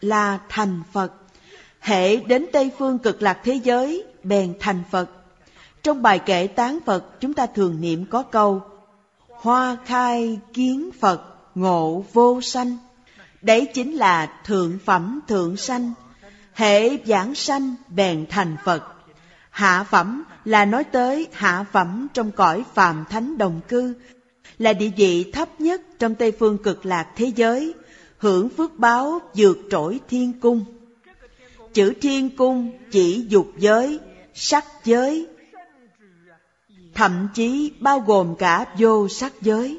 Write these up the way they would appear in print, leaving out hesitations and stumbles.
là thành Phật. Hễ đến Tây Phương Cực Lạc thế giới, bèn thành Phật. Trong bài kệ tán Phật, chúng ta thường niệm có câu hoa khai kiến Phật, ngộ vô sanh. Đấy chính là thượng phẩm thượng sanh. Hễ giảng sanh, bèn thành Phật. Hạ phẩm là nói tới hạ phẩm trong cõi phàm thánh đồng cư, là địa vị thấp nhất trong Tây Phương Cực Lạc thế giới, hưởng phước báo vượt trội thiên cung. Chữ thiên cung chỉ dục giới, sắc giới, thậm chí bao gồm cả vô sắc giới.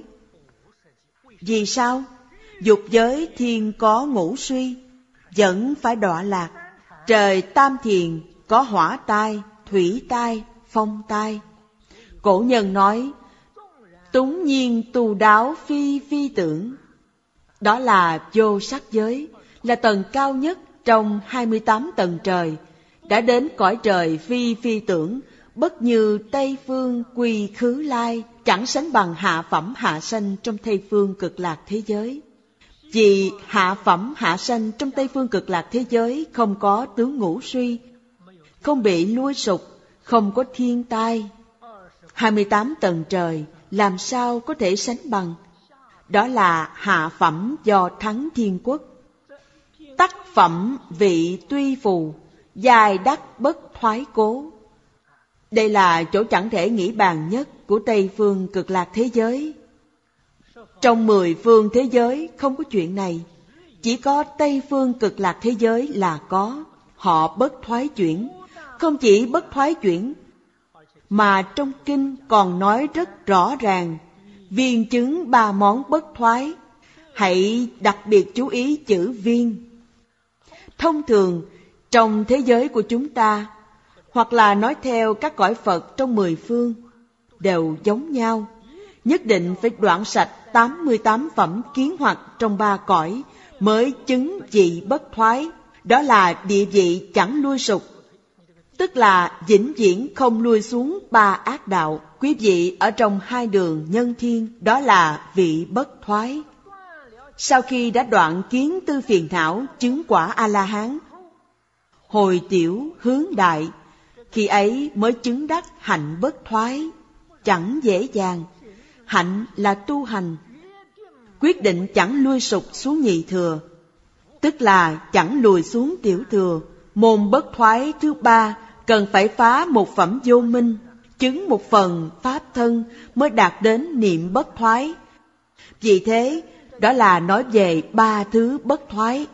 Vì sao? Dục giới thiên có ngũ suy, vẫn phải đọa lạc. Trời tam thiền có hỏa tai, thủy tai, phong tai. Cổ nhân nói, túng nhiên tu đáo phi phi tưởng. Đó là vô sắc giới, là tầng cao nhất trong 28 tầng trời. Đã đến cõi trời phi phi tưởng, bất như Tây Phương quy khứ lai, chẳng sánh bằng hạ phẩm hạ sanh trong Tây Phương Cực Lạc thế giới. Vì hạ phẩm hạ sanh trong Tây Phương Cực Lạc thế giới không có tướng ngũ suy, không bị lui sụp, không có thiên tai. 28 tầng trời làm sao có thể sánh bằng? Đó là hạ phẩm do thắng thiên quốc. Tắc phẩm vị tuy phù, dài đắc bất thoái cố. Đây là chỗ chẳng thể nghĩ bàn nhất của Tây Phương Cực Lạc thế giới. Trong 10 phương thế giới không có chuyện này. Chỉ có Tây Phương Cực Lạc thế giới là có. Họ bất thoái chuyển. Không chỉ bất thoái chuyển, mà trong kinh còn nói rất rõ ràng, viên chứng 3 món bất thoái. Hãy đặc biệt chú ý chữ viên. Thông thường, trong thế giới của chúng ta, hoặc là nói theo các cõi Phật trong 10 phương, đều giống nhau. Nhất định phải đoạn sạch 88 phẩm kiến hoặc trong 3 cõi mới chứng vị bất thoái. Đó là địa vị chẳng lui sụp, tức là vĩnh viễn không lui xuống 3 ác đạo. Quý vị ở trong 2 đường nhân thiên, đó là vị bất thoái. Sau khi đã đoạn kiến tư phiền não, chứng quả A-la-hán, hồi tiểu hướng đại, khi ấy mới chứng đắc hạnh bất thoái. Chẳng dễ dàng. Hạnh là tu hành, quyết định chẳng lui sụp xuống nhị thừa, tức là chẳng lùi xuống tiểu thừa. Môn bất thoái thứ 3 cần phải phá một phẩm vô minh, chứng một phần pháp thân mới đạt đến niệm bất thoái. Vì thế, đó là nói về 3 thứ bất thoái.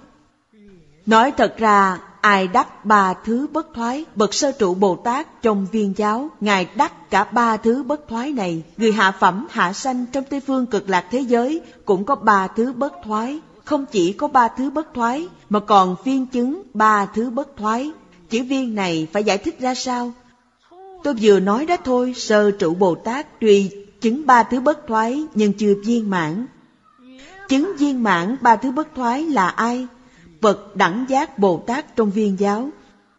Nói thật ra, ai đắc 3 thứ bất thoái? Bậc Sơ Trụ Bồ Tát trong Viên Giáo, Ngài đắc cả 3 thứ bất thoái này. Người hạ phẩm hạ sanh trong Tây Phương Cực Lạc thế giới cũng có 3 thứ bất thoái. Không chỉ có 3 thứ bất thoái, mà còn viên chứng 3 thứ bất thoái. Chữ viên này phải giải thích ra sao? Tôi vừa nói đó thôi. Sơ Trụ Bồ Tát tuy chứng 3 thứ bất thoái nhưng chưa viên mãn. Chứng viên mãn 3 thứ bất thoái là ai? Bậc đẳng giác Bồ Tát trong Viên Giáo,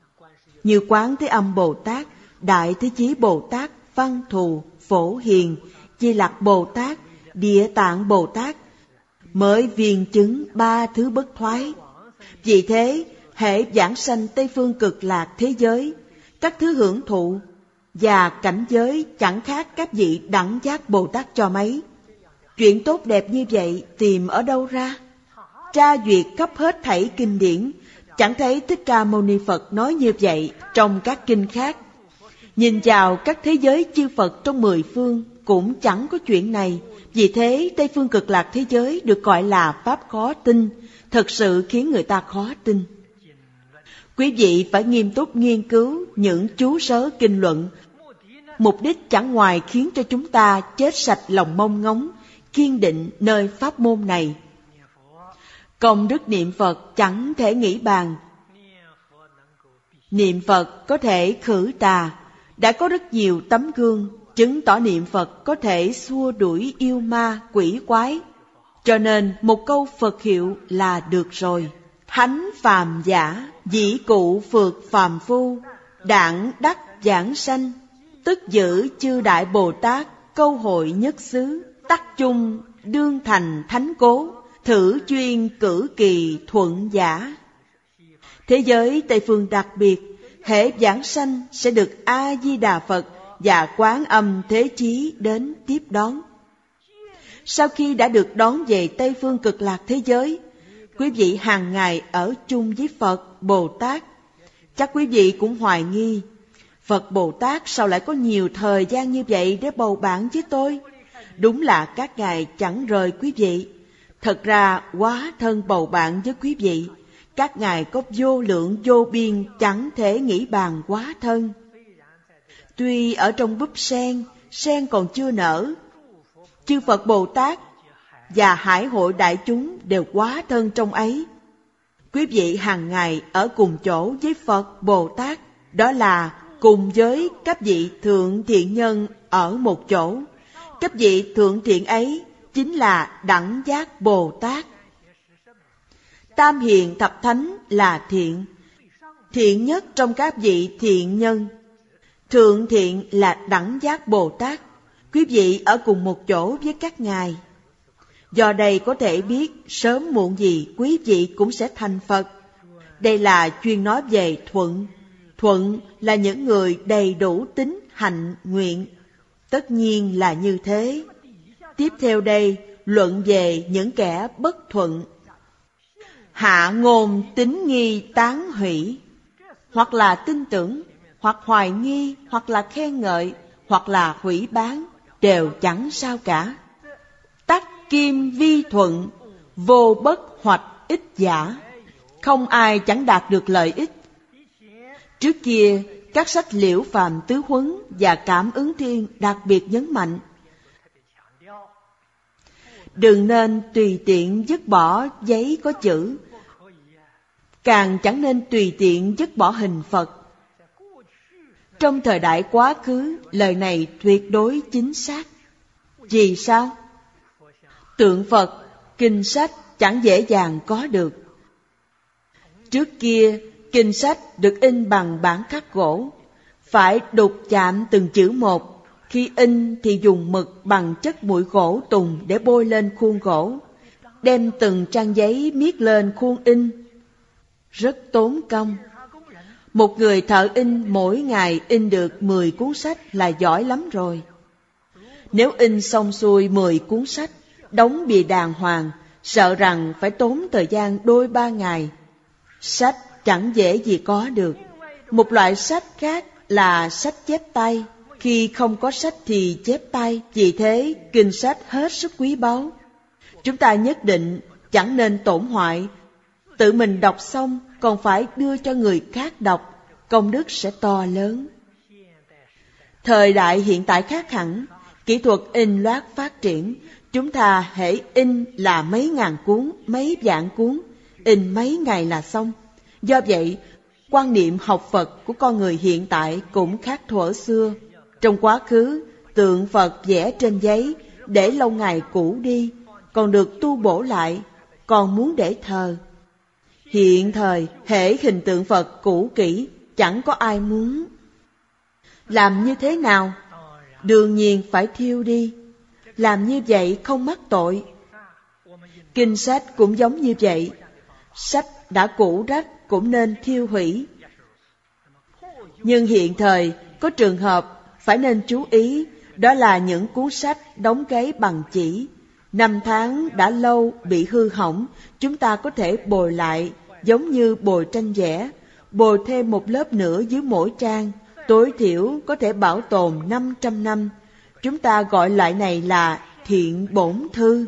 như Quán Thế Âm Bồ Tát, Đại Thế Chí Bồ Tát, Văn Thù, Phổ Hiền, Di Lặc Bồ Tát, Địa Tạng Bồ Tát, mới viên chứng 3 thứ bất thoái. Vì thế, hễ giảng sanh Tây Phương Cực Lạc thế giới, các thứ hưởng thụ và cảnh giới chẳng khác các vị đẳng giác Bồ Tát cho mấy. Chuyện tốt đẹp như vậy tìm ở đâu ra? Tra duyệt khắp hết thảy kinh điển, chẳng thấy Thích Ca Mâu Ni Phật nói như vậy trong các kinh khác. Nhìn vào các thế giới chư Phật trong 10 phương cũng chẳng có chuyện này. Vì thế Tây Phương Cực Lạc thế giới được gọi là pháp khó tin, thật sự khiến người ta khó tin. Quý vị phải nghiêm túc nghiên cứu những chú sớ kinh luận. Mục đích chẳng ngoài khiến cho chúng ta chết sạch lòng mong ngóng, kiên định nơi pháp môn này. Công đức niệm Phật chẳng thể nghĩ bàn. Niệm Phật có thể khử tà. Đã có rất nhiều tấm gương chứng tỏ niệm Phật có thể xua đuổi yêu ma, quỷ quái. Cho nên một câu Phật hiệu là được rồi. Thánh phàm giả, dĩ cụ phược phàm phu, đảng đắc giảng sanh, tức giữ chư Đại Bồ Tát, câu hội nhất xứ, tắc chung đương thành thánh cố, thử chuyên cử kỳ thuận giả. Thế giới Tây Phương đặc biệt, hễ giảng sanh sẽ được A-di-đà Phật và Quán Âm Thế Chí đến tiếp đón. Sau khi đã được đón về Tây Phương Cực Lạc thế giới, quý vị hàng ngày ở chung với Phật, Bồ Tát. Chắc quý vị cũng hoài nghi, Phật Bồ Tát sao lại có nhiều thời gian như vậy để bầu bạn với tôi? Đúng là các ngài chẳng rời quý vị. Thật ra quá thân bầu bạn với quý vị. Các ngài có vô lượng vô biên, chẳng thể nghĩ bàn quá thân. Tuy ở trong búp sen còn chưa nở, chư Phật Bồ Tát và hải hội đại chúng đều quá thân trong ấy. Quý vị hàng ngày ở cùng chỗ với Phật Bồ Tát, đó là cùng với các vị thượng thiện nhân ở một chỗ. Các vị thượng thiện ấy chính là Đẳng Giác Bồ Tát. Tam hiền thập thánh là thiện, thiện nhất trong các vị thiện nhân. Thượng thiện là Đẳng Giác Bồ Tát. Quý vị ở cùng một chỗ với các ngài. Do đây có thể biết sớm muộn gì quý vị cũng sẽ thành Phật. Đây là chuyên nói về thuận. Thuận là những người đầy đủ tín hạnh nguyện. Tất nhiên là như thế. Tiếp theo đây luận về những kẻ bất thuận. Hạ ngôn tín nghi tán hủy, hoặc là tin tưởng, hoặc hoài nghi, hoặc là khen ngợi, hoặc là hủy bán, đều chẳng sao cả. Tắc kim vi thuận, vô bất hoạch ích giả. Không ai chẳng đạt được lợi ích. Trước kia, các sách Liễu Phàm Tứ Huấn và Cảm Ứng Thiên đặc biệt nhấn mạnh, đừng nên tùy tiện dứt bỏ giấy có chữ, càng chẳng nên tùy tiện dứt bỏ hình Phật. Trong thời đại quá khứ, lời này tuyệt đối chính xác. Vì sao? Tượng Phật, kinh sách chẳng dễ dàng có được. Trước kia, kinh sách được in bằng bản khắc gỗ, phải đục chạm từng chữ một. Khi in thì dùng mực bằng chất bụi gỗ tùng để bôi lên khuôn gỗ, đem từng trang giấy miết lên khuôn in. Rất tốn công. Một người thợ in mỗi ngày in được 10 cuốn sách là giỏi lắm rồi. Nếu in xong xuôi 10 cuốn sách, đóng bìa đàng hoàng, sợ rằng phải tốn thời gian đôi 3 ngày. Sách chẳng dễ gì có được. Một loại sách khác là sách chép tay. Khi không có sách thì chép tay, vì thế kinh sách hết sức quý báu. Chúng ta nhất định chẳng nên tổn hoại. Tự mình đọc xong còn phải đưa cho người khác đọc, công đức sẽ to lớn. Thời đại hiện tại khác hẳn, kỹ thuật in loát phát triển. Chúng ta hễ in là mấy ngàn cuốn, mấy vạn cuốn, in mấy ngày là xong. Do vậy, quan niệm học Phật của con người hiện tại cũng khác thuở xưa. Trong quá khứ, tượng Phật vẽ trên giấy, để lâu ngày cũ đi, còn được tu bổ lại, còn muốn để thờ. Hiện thời, hễ hình tượng Phật cũ kỹ, chẳng có ai muốn. Làm như thế nào? Đương nhiên phải thiêu đi. Làm như vậy không mắc tội. Kinh sách cũng giống như vậy. Sách đã cũ rách cũng nên thiêu hủy. Nhưng hiện thời có trường hợp phải nên chú ý, đó là những cuốn sách đóng gáy bằng chỉ. 5 tháng đã lâu bị hư hỏng, chúng ta có thể bồi lại, giống như bồi tranh vẽ, bồi thêm một lớp nữa dưới mỗi trang, tối thiểu có thể bảo tồn 500 năm. Chúng ta gọi loại này là thiện bổn thư.